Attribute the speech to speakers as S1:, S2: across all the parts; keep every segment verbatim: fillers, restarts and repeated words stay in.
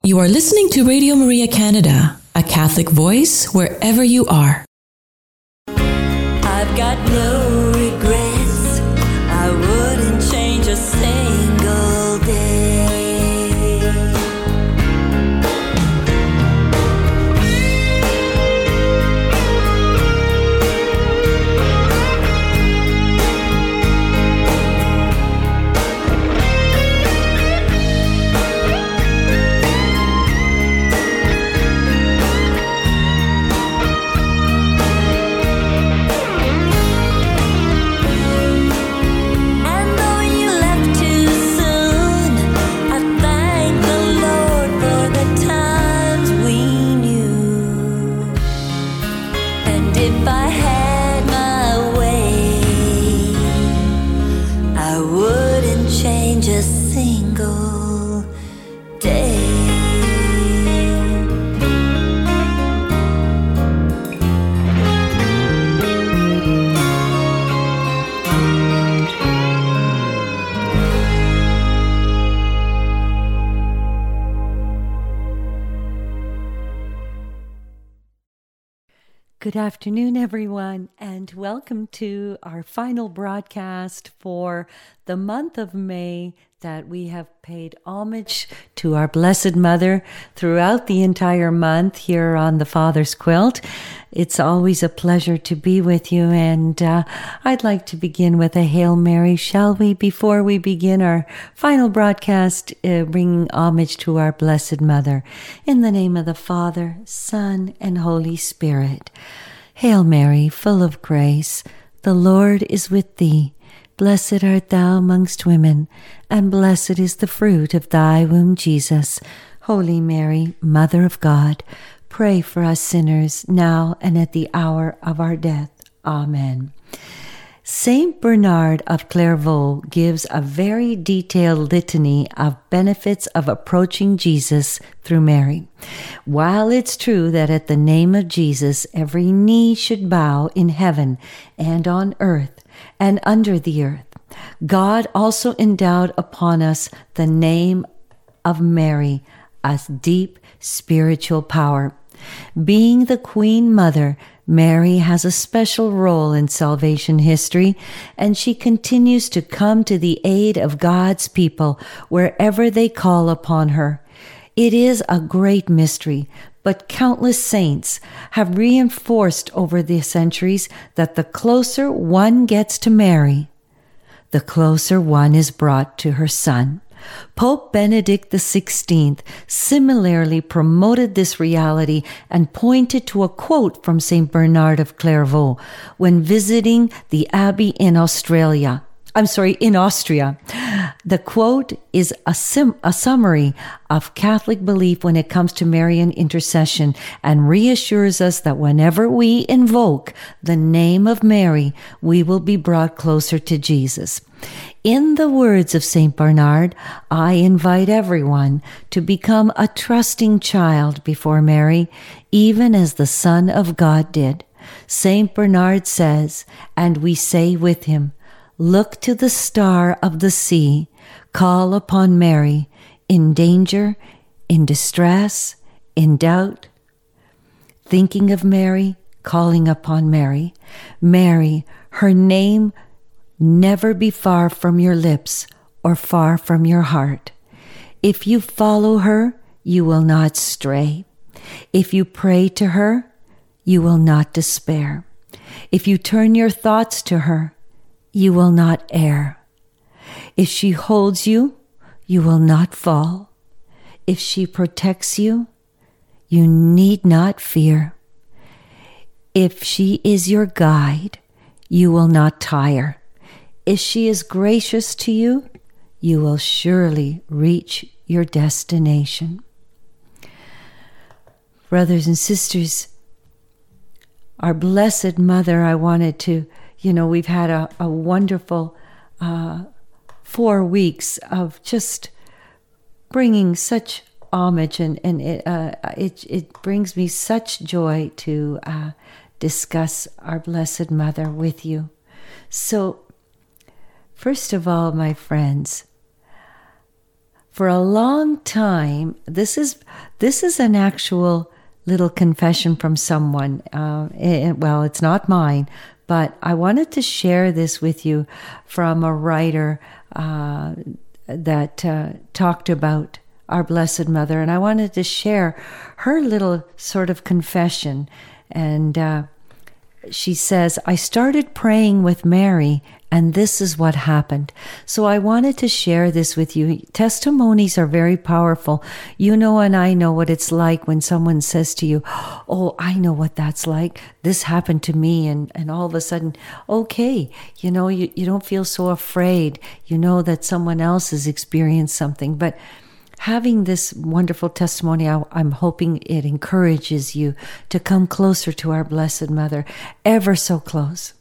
S1: You are listening to Radio Maria Canada, a Catholic voice wherever you are.
S2: I've got no regrets. I wouldn't change a single day.
S3: Good afternoon, everyone, and welcome to our final broadcast for the month of May that we have paid homage to our Blessed Mother throughout the entire month here on the Father's Quilt. It's always a pleasure to be with you, and uh, I'd like to begin with a Hail Mary, shall we, before we begin our final broadcast, uh, bringing homage to our Blessed Mother. In the name of the Father, Son, and Holy Spirit. Hail Mary, full of grace, the Lord is with thee. Blessed art thou amongst women, and blessed is the fruit of thy womb, Jesus. Holy Mary, Mother of God, pray for us sinners, now and at the hour of our death. Amen. Saint Bernard of Clairvaux gives a very detailed litany of benefits of approaching Jesus through Mary. While it's true that at the name of Jesus every knee should bow in heaven and on earth and under the earth, God also endowed upon us the name of Mary, a deep spiritual power. Being the Queen Mother, Mary has a special role in salvation history, and she continues to come to the aid of God's people wherever they call upon her. It is a great mystery, but countless saints have reinforced over the centuries that the closer one gets to Mary, the closer one is brought to her Son. Pope Benedict the sixteenth similarly promoted this reality and pointed to a quote from Saint Bernard of Clairvaux when visiting the abbey in Australia. I'm sorry, in Austria. The quote is a, sim- a summary of Catholic belief when it comes to Marian intercession and reassures us that whenever we invoke the name of Mary, we will be brought closer to Jesus. In the words of Saint Bernard, I invite everyone to become a trusting child before Mary, even as the Son of God did. Saint Bernard says, and we say with him, look to the star of the sea, call upon Mary, in danger, in distress, in doubt. Thinking of Mary, calling upon Mary. Mary, her name never be far from your lips or far from your heart. If you follow her, you will not stray. If you pray to her, you will not despair. If you turn your thoughts to her, you will not err. If she holds you, you will not fall. If she protects you, you need not fear. If she is your guide, you will not tire. If she is gracious to you, you will surely reach your destination. Brothers and sisters, our Blessed Mother, I wanted to, you know, we've had a, a wonderful uh, four weeks of just bringing such homage, and, and it, uh, it, it brings me such joy to uh, discuss our Blessed Mother with you. So, first of all, my friends, For a long time, this is this is an actual little confession from someone. Uh, it, well, it's not mine, but I wanted to share this with you from a writer uh, that uh, talked about our Blessed Mother, and I wanted to share her little sort of confession. And uh, she says, I started praying with Mary, and this is what happened. So I wanted to share this with you. Testimonies are very powerful. You know, and I know what it's like when someone says to you, oh, I know what that's like. This happened to me. And, and all of a sudden, okay, you know, you, you don't feel so afraid. You know that someone else has experienced something. But having this wonderful testimony, I, I'm hoping it encourages you to come closer to our Blessed Mother, ever so close.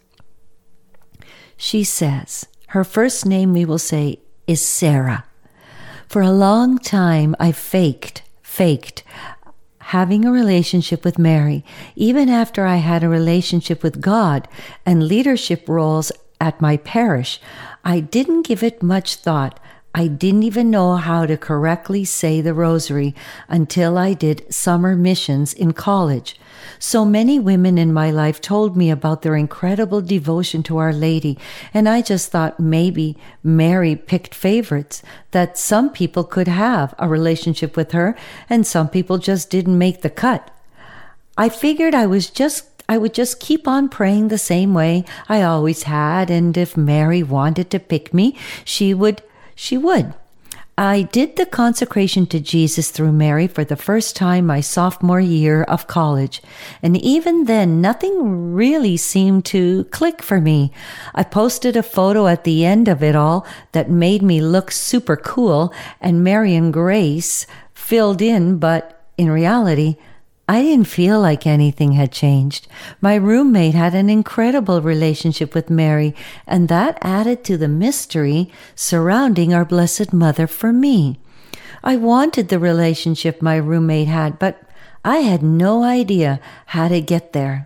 S3: She says, her first name, we will say, is Sarah. For a long time, I faked, faked having a relationship with Mary, even after I had a relationship with God and leadership roles at my parish. I didn't give it much thought. I didn't even know how to correctly say the rosary until I did summer missions in college. So many women in my life told me about their incredible devotion to Our Lady, and I just thought maybe Mary picked favorites, that some people could have a relationship with her and some people just didn't make the cut. I figured I was just I would just keep on praying the same way I always had, and if Mary wanted to pick me, she would She would. I did the consecration to Jesus through Mary for the first time my sophomore year of college, and even then nothing really seemed to click for me. I posted a photo at the end of it all that made me look super cool, and Mary and Grace filled in, but in reality, I didn't feel like anything had changed. My roommate had an incredible relationship with Mary, and that added to the mystery surrounding our Blessed Mother for me. I wanted the relationship my roommate had, but I had no idea how to get there.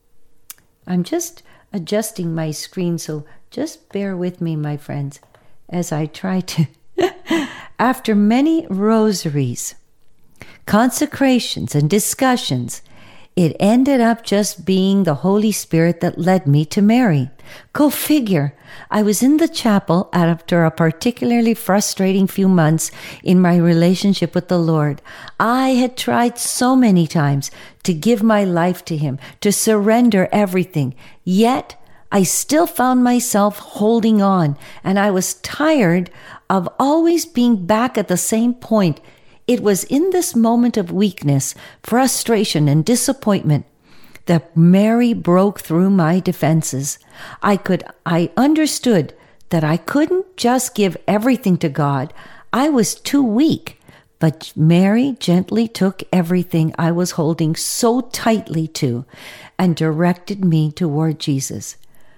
S3: I'm just adjusting my screen, so just bear with me, my friends, as I try to. After many rosaries, consecrations, and discussions, it ended up just being the Holy Spirit that led me to Mary. Go figure. I was in the chapel after a particularly frustrating few months in my relationship with the Lord. I had tried so many times to give my life to Him, to surrender everything, yet I still found myself holding on, and I was tired of always being back at the same point. It was in this moment of weakness, frustration, and disappointment that Mary broke through my defenses. I could, I understood that I couldn't just give everything to God. I was too weak. But Mary gently took everything I was holding so tightly to and directed me toward Jesus.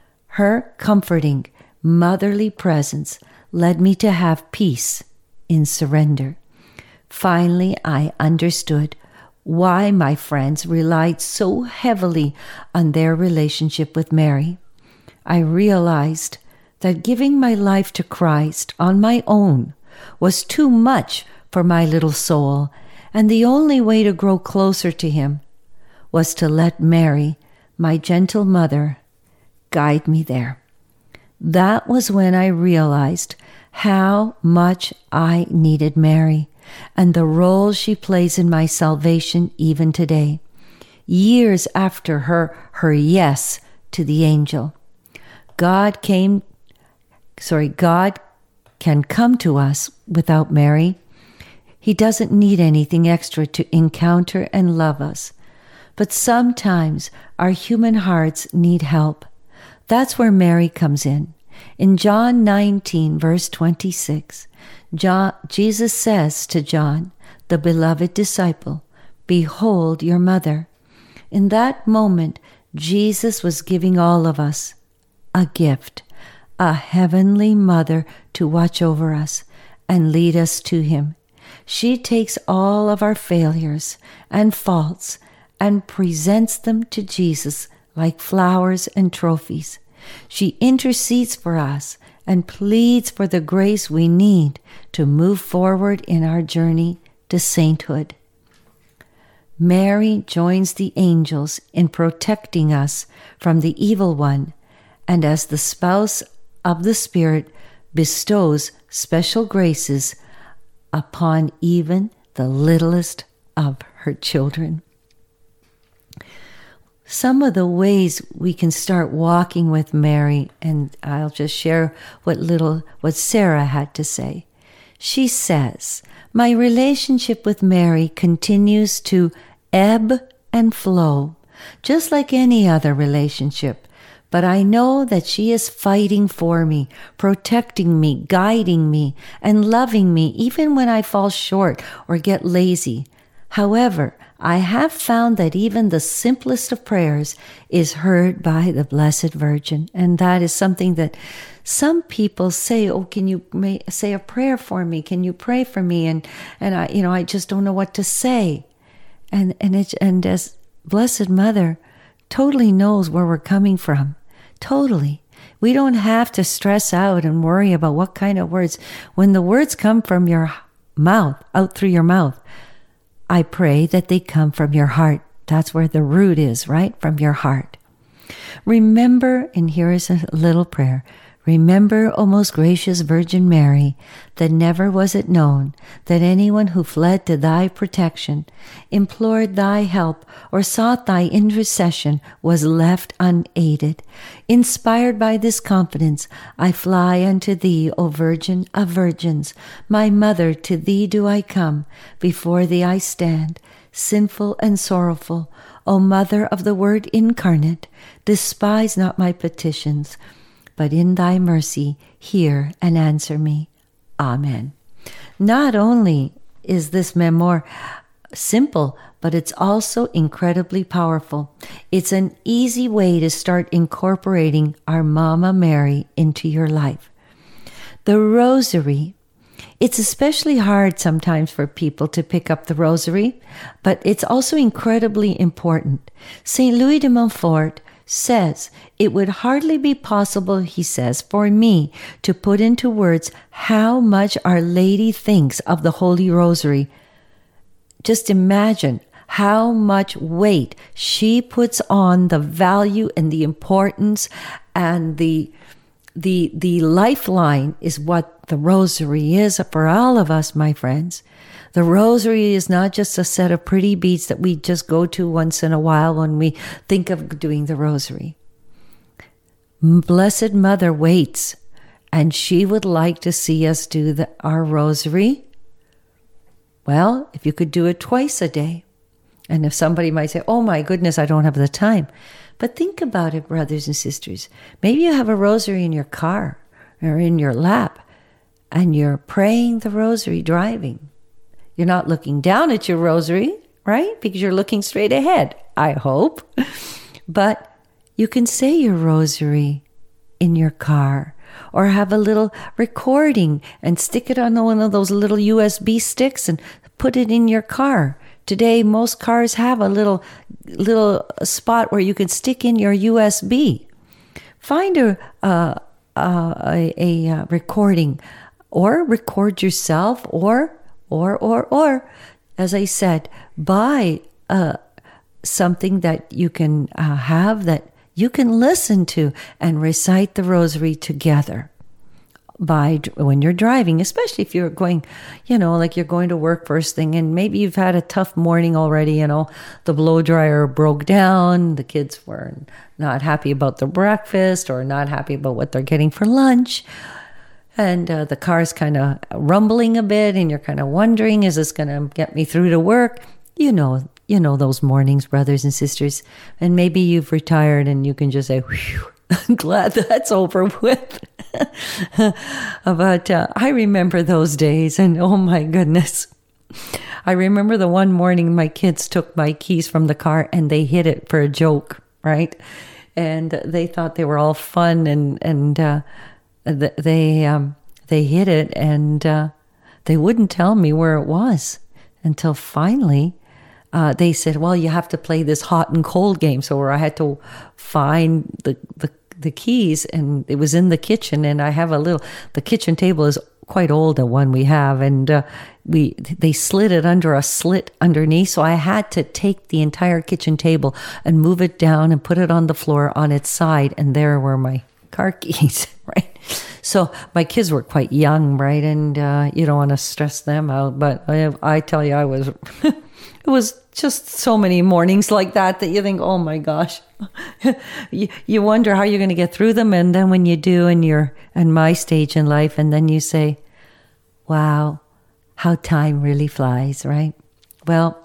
S3: Her comforting, motherly presence led me to have peace in surrender. Finally, I understood why my friends relied so heavily on their relationship with Mary. I realized that giving my life to Christ on my own was too much for my little soul, and the only way to grow closer to Him was to let Mary, my gentle mother, guide me there. That was when I realized how much I needed Mary and the role she plays in my salvation even today, years after her, her yes to the angel. God came, sorry, God can come to us without Mary. He doesn't need anything extra to encounter and love us. But sometimes our human hearts need help. That's where Mary comes in. In John nineteen, verse twenty-six, John, Jesus says to John, the beloved disciple, "Behold your mother." In that moment, Jesus was giving all of us a gift, a heavenly mother to watch over us and lead us to Him. She takes all of our failures and faults and presents them to Jesus like flowers and trophies. She intercedes for us and pleads for the grace we need to move forward in our journey to sainthood. Mary joins the angels in protecting us from the evil one, and as the spouse of the Spirit bestows special graces upon even the littlest of her children. Some of the ways we can start walking with Mary, and I'll just share what little what Sarah had to say. She says, "My relationship with Mary continues to ebb and flow, just like any other relationship. But I know that she is fighting for me, protecting me, guiding me, and loving me even when I fall short or get lazy. However, I have found that even the simplest of prayers is heard by the Blessed Virgin." And that is something that some people say, "Oh, can you may, say a prayer for me? Can you pray for me?" And and I, you know, I just don't know what to say. And and it and as Blessed Mother totally knows where we're coming from. Totally. We don't have to stress out and worry about what kind of words. When the words come from your mouth, out through your mouth, I pray that they come from your heart. That's where the root is, right? From your heart. Remember, and here is a little prayer. Remember, O most gracious Virgin Mary, that never was it known that anyone who fled to thy protection, implored thy help, or sought thy intercession was left unaided. Inspired by this confidence, I fly unto thee, O Virgin of Virgins. My Mother, to thee do I come. Before thee I stand, sinful and sorrowful. O Mother of the Word incarnate, despise not my petitions, but in thy mercy hear and answer me. Amen. Not only is this memoir simple, but it's also incredibly powerful. It's an easy way to start incorporating our Mama Mary into your life. The Rosary. It's especially hard sometimes for people to pick up the Rosary, but it's also incredibly important. Saint Louis de Montfort says, "It would hardly be possible," he says, "for me to put into words how much Our Lady thinks of the Holy Rosary. Just imagine how much weight she puts on the value and the importance, and the the the lifeline is what the Rosary is for all of us, my friends. The Rosary is not just a set of pretty beads that we just go to once in a while when we think of doing the Rosary. Blessed Mother waits, and she would like to see us do the, our Rosary. Well, if you could do it twice a day. And if somebody might say, "Oh my goodness, I don't have the time." But think about it, brothers and sisters. Maybe you have a Rosary in your car or in your lap, and you're praying the Rosary driving. You're not looking down at your Rosary, right? Because you're looking straight ahead, I hope. But you can say your Rosary in your car, or have a little recording and stick it on one of those little U S B sticks and put it in your car. Today, most cars have a little little spot where you can stick in your U S B. Find a uh, uh, a, a recording, or record yourself, or or or or, as I said, buy uh, something that you can uh, have that you can listen to and recite the Rosary together. By when you're driving, especially if you're going, you know, like you're going to work first thing, and maybe you've had a tough morning already, you know, the blow dryer broke down, the kids were not happy about their breakfast or not happy about what they're getting for lunch, and uh, the car's kind of rumbling a bit, and you're kind of wondering, is this going to get me through to work? You know, you know those mornings, brothers and sisters, and maybe you've retired and you can just say, whew, I'm glad that's over with. But uh, I remember those days, and oh my goodness. I remember the one morning my kids took my keys from the car and they hid it for a joke, right? And they thought they were all fun, and and uh, they um, they hid it, and uh, they wouldn't tell me where it was until finally Uh, they said, well, you have to play this hot and cold game. So where I had to find the, the the keys, and it was in the kitchen, and I have a little, the kitchen table is quite old, the one we have, and uh, we they slid it under a slit underneath, so I had to take the entire kitchen table and move it down and put it on the floor on its side, and there were my car keys, right? So my kids were quite young, right? And uh, you don't want to stress them out, but I, I tell you, I was, it was just so many mornings like that that you think, oh my gosh, you, you wonder how you're going to get through them. And then when you do, and you're in my stage in life, and then you say, wow, how time really flies, right? Well,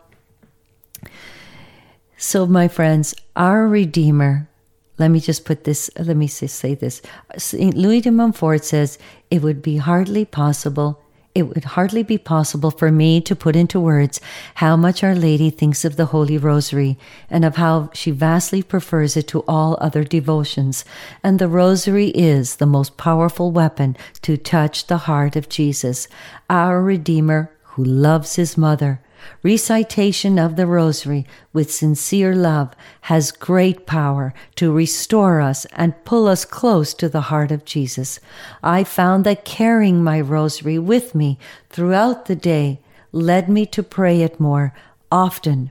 S3: so my friends, our Redeemer, let me just put this, let me just say this. Saint Louis de Montfort says, it would be hardly possible, it would hardly be possible for me to put into words how much Our Lady thinks of the Holy Rosary, and of how she vastly prefers it to all other devotions. And the Rosary is the most powerful weapon to touch the heart of Jesus, our Redeemer, who loves his mother. Recitation of the Rosary with sincere love has great power to restore us and pull us close to the heart of Jesus. I found that carrying my Rosary with me throughout the day led me to pray it more often.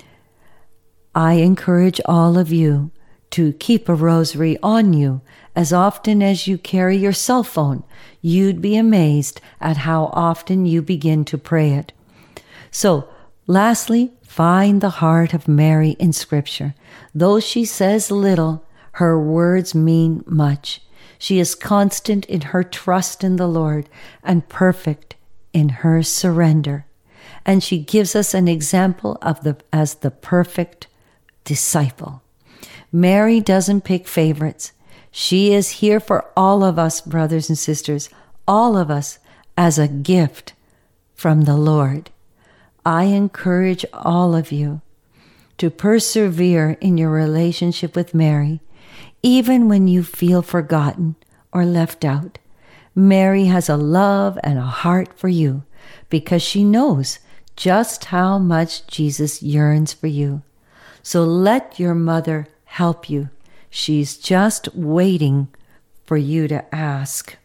S3: I encourage all of you to keep a Rosary on you as often as you carry your cell phone. You'd be amazed at how often you begin to pray it. So, lastly, find the heart of Mary in Scripture. Though she says little, her words mean much. She is constant in her trust in the Lord and perfect in her surrender. And she gives us an example of the as the perfect disciple. Mary doesn't pick favorites. She is here for all of us, brothers and sisters, all of us, as a gift from the Lord. I encourage all of you to persevere in your relationship with Mary, even when you feel forgotten or left out. Mary has a love and a heart for you because she knows just how much Jesus yearns for you. So let your mother help you. She's just waiting for you to ask.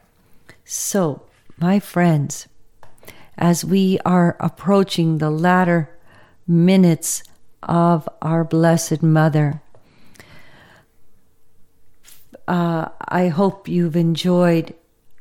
S3: So, my friends, as we are approaching the latter minutes of our Blessed Mother, uh, I hope you've enjoyed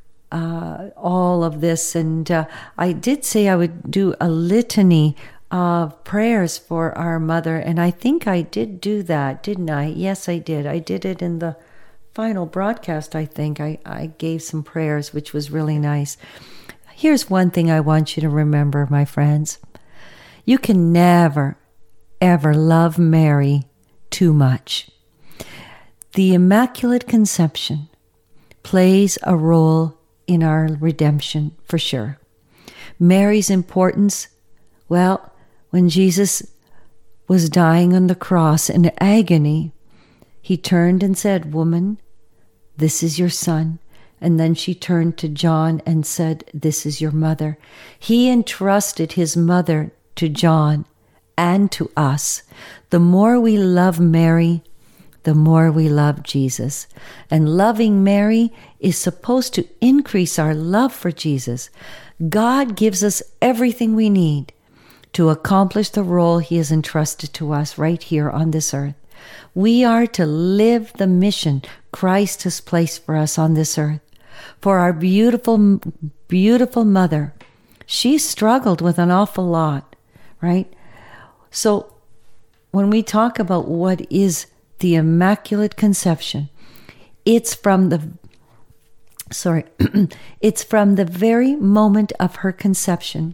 S3: uh, all of this. And uh, I did say I would do a litany of prayers for our mother, and I think I did do that, didn't I? Yes, I did. I did it in the final broadcast, I think. I, I gave some prayers, which was really nice. Here's one thing I want you to remember, my friends. You can never, ever love Mary too much. The Immaculate Conception plays a role in our redemption, for sure. Mary's importance, well, when Jesus was dying on the cross in agony, he turned and said, "Woman, this is your son." And then she turned to John and said, "This is your mother." He entrusted his mother to John and to us. The more we love Mary, the more we love Jesus. And loving Mary is supposed to increase our love for Jesus. God gives us everything we need to accomplish the role he has entrusted to us right here on this earth. We are to live the mission Christ has placed for us on this earth. For our beautiful, beautiful mother, she struggled with an awful lot, right? So when we talk about what is the Immaculate Conception, it's from the, sorry, it's from the very moment of her conception.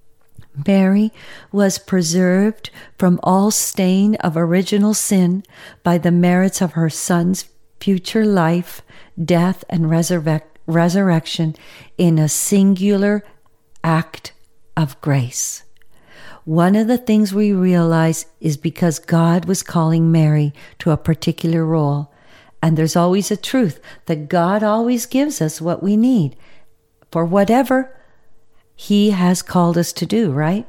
S3: Mary was preserved from all stain of original sin by the merits of her Son's future life, death, and resurrec- resurrection in a singular act of grace. One of the things we realize is because God was calling Mary to a particular role. And there's always a truth that God always gives us what we need for whatever he has called us to do, right?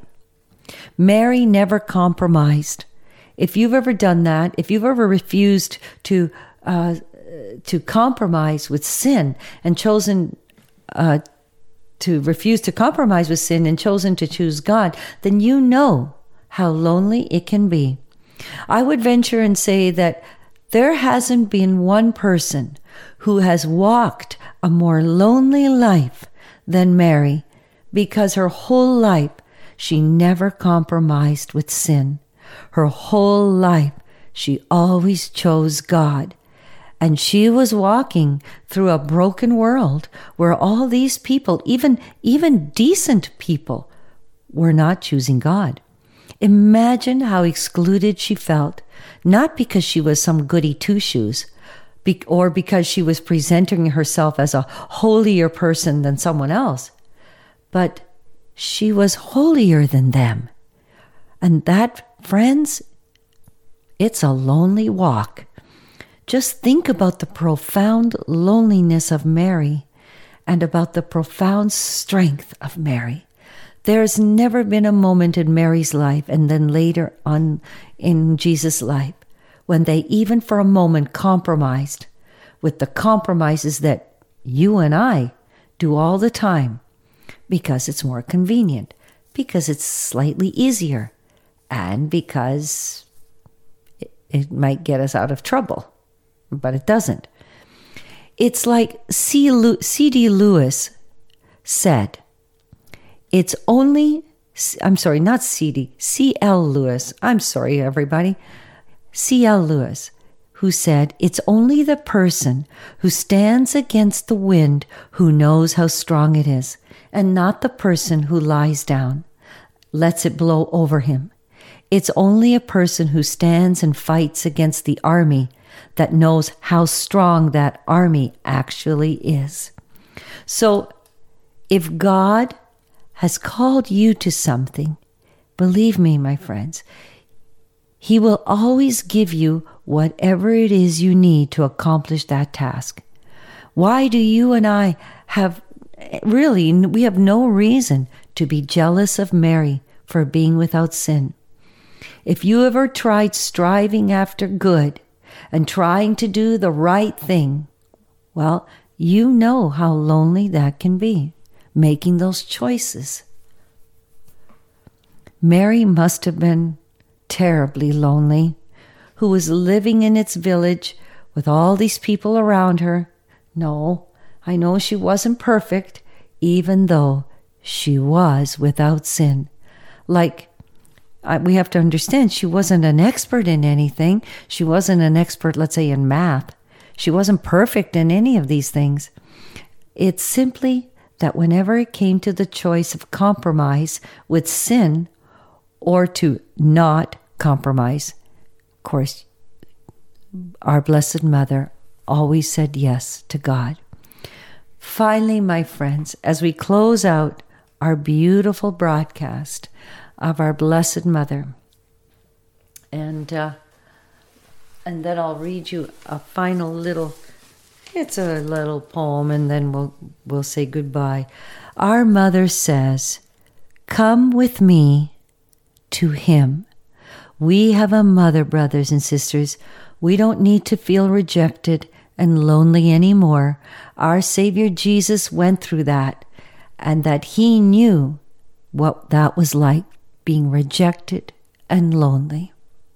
S3: Mary never compromised. If you've ever done that, if you've ever refused to uh, to compromise with sin and chosen uh, to refuse to compromise with sin and chosen to choose God, then you know how lonely it can be. I would venture and say that there hasn't been one person who has walked a more lonely life than Mary, because her whole life she never compromised with sin. Her whole life she always chose God. And she was walking through a broken world where all these people, even, even decent people, were not choosing God. Imagine how excluded she felt, not because she was some goody two-shoes, be- or because she was presenting herself as a holier person than someone else, but she was holier than them. And that, friends, it's a lonely walk. Just think about the profound loneliness of Mary and about the profound strength of Mary. There's never been a moment in Mary's life and then later on in Jesus' life when they even for a moment compromised with the compromises that you and I do all the time because it's more convenient, because it's slightly easier, and because it, it might get us out of trouble. But it doesn't. It's like C D Lewis said, it's only, I'm sorry, not C D, C L Lewis, I'm sorry, everybody, C L Lewis, who said, it's only the person who stands against the wind who knows how strong it is, and not the person who lies down, lets it blow over him. It's only a person who stands and fights against the army that knows how strong that army actually is. So if God has called you to something, believe me, my friends, He will always give you whatever it is you need to accomplish that task. Why do you and I have, really, we have no reason to be jealous of Mary for being without sin. If you ever tried striving after good and trying to do the right thing, well, you know how lonely that can be, making those choices. Mary must have been terribly lonely, who was living in its village with all these people around her. No, I know she wasn't perfect, even though she was without sin. Like, I, we have to understand, she wasn't an expert in anything. She wasn't an expert, let's say, in math. She wasn't perfect in any of these things. It's simply that whenever it came to the choice of compromise with sin or to not compromise, of course, our Blessed Mother always said yes to God. Finally, my friends, as we close out our beautiful broadcast of our Blessed Mother, and uh, and then I'll read you a final little, it's a little poem, and then we'll we'll say goodbye. Our Mother says, "Come with me to Him." We have a mother, brothers and sisters. We don't need to feel rejected and lonely anymore. Our Savior Jesus went through that, and that He knew what that was like, being rejected and lonely.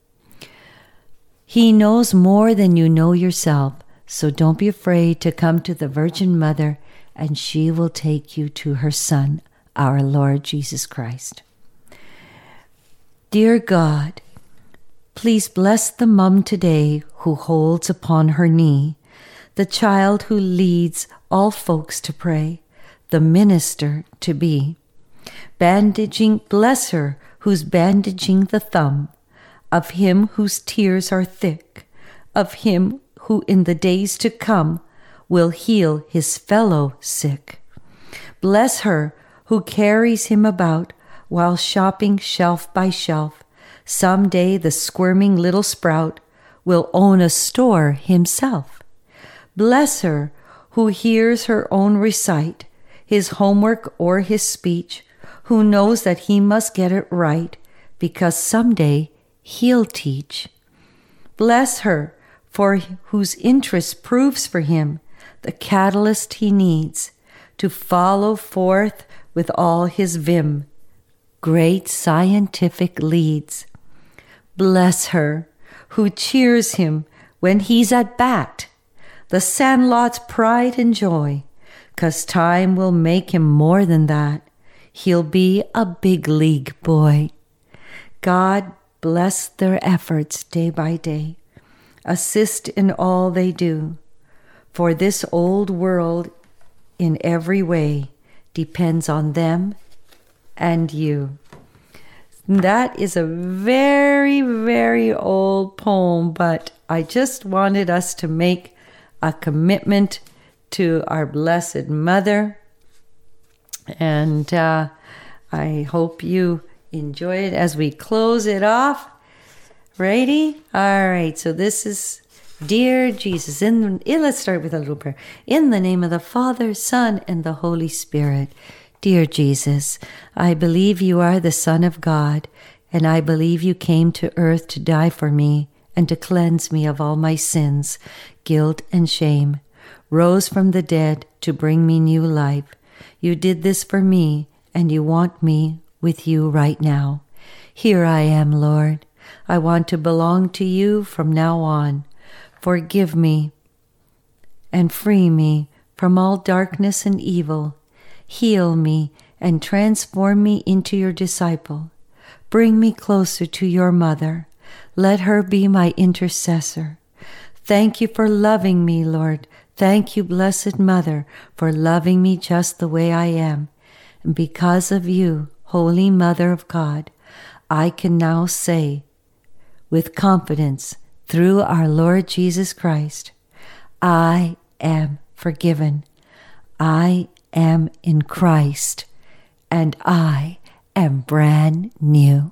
S3: He knows more than you know yourself, so don't be afraid to come to the Virgin Mother, and she will take you to her Son, our Lord Jesus Christ. Dear God, please bless the mum today who holds upon her knee the child who leads all folks to pray, the minister to be. Bandaging, bless her who's bandaging the thumb of him whose tears are thick, of him who in the days to come will heal his fellow sick. Bless her who carries him about while shopping shelf by shelf. Someday the squirming little sprout will own a store himself. Bless her who hears her own recite, his homework or his speech, who knows that he must get it right, because someday he'll teach. Bless her for whose interest proves for him the catalyst he needs to follow forth with all his vim great scientific leads. Bless her who cheers him when he's at bat, the Sandlot's pride and joy, 'cause time will make him more than that. He'll be a big league boy. God bless their efforts day by day. Assist in all they do, for this old world in every way depends on them and you. That is a very, very old poem, but I just wanted us to make a commitment to our Blessed Mother. And uh, I hope you enjoy it as we close it off. Ready? All right. So this is Dear Jesus. In, in let's start with a little prayer. In the name of the Father, Son, and the Holy Spirit. Dear Jesus, I believe you are the Son of God, and I believe you came to earth to die for me and to cleanse me of all my sins, guilt, and shame, rose from the dead to bring me new life. You did this for me, and you want me with you right now. Here I am, Lord. I want to belong to you from now on. Forgive me and free me from all darkness and evil. Heal me and transform me into your disciple. Bring me closer to your mother. Let her be my intercessor. Thank you for loving me, Lord. Thank you, Blessed Mother, for loving me just the way I am. And because of you, Holy Mother of God, I can now say with confidence through our Lord Jesus Christ, I am forgiven. I am in Christ, and I am brand new.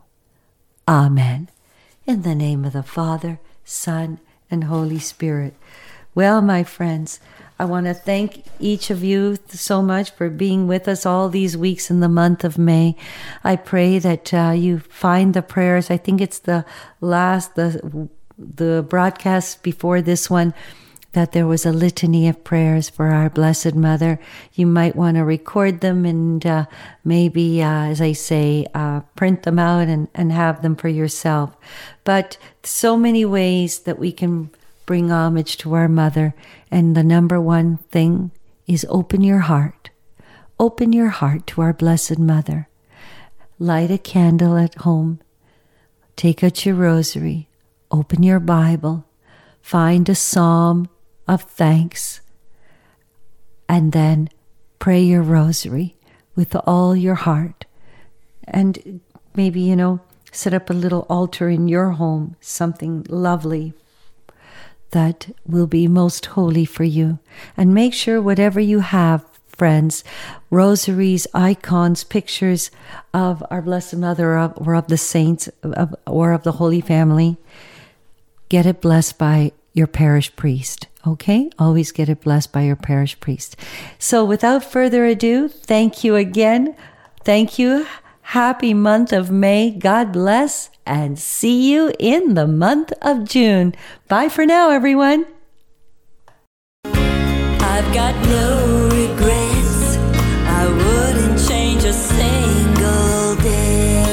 S3: Amen. In the name of the Father, Son, and Holy Spirit. Well, my friends, I want to thank each of you so much for being with us all these weeks in the month of May. I pray that uh, you find the prayers. I think it's the last, the the broadcast before this one, that there was a litany of prayers for our Blessed Mother. You might want to record them and uh, maybe, uh, as I say, uh, print them out and, and have them for yourself. But so many ways that we can bring homage to our Mother. And the number one thing is open your heart. Open your heart to our Blessed Mother. Light a candle at home. Take out your rosary. Open your Bible. Find a psalm of thanks, and then pray your rosary with all your heart. And maybe, you know, set up a little altar in your home, something lovely that will be most holy for you. And make sure whatever you have, friends, rosaries, icons, pictures of our Blessed Mother or of, or of the saints of, or of the Holy Family, get it blessed by your parish priest. Okay? Always get it blessed by your parish priest. So without further ado, thank you again. Thank you. Happy month of May. God bless, and see you in the month of June. Bye for now, everyone.
S2: I've got no regrets. I wouldn't change a single day.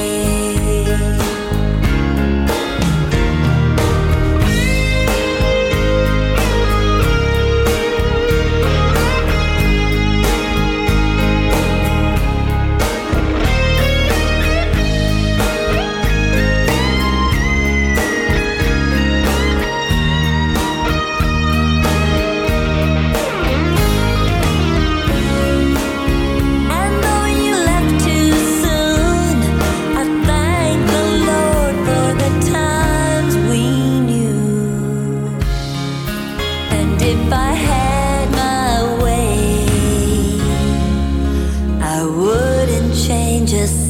S2: Just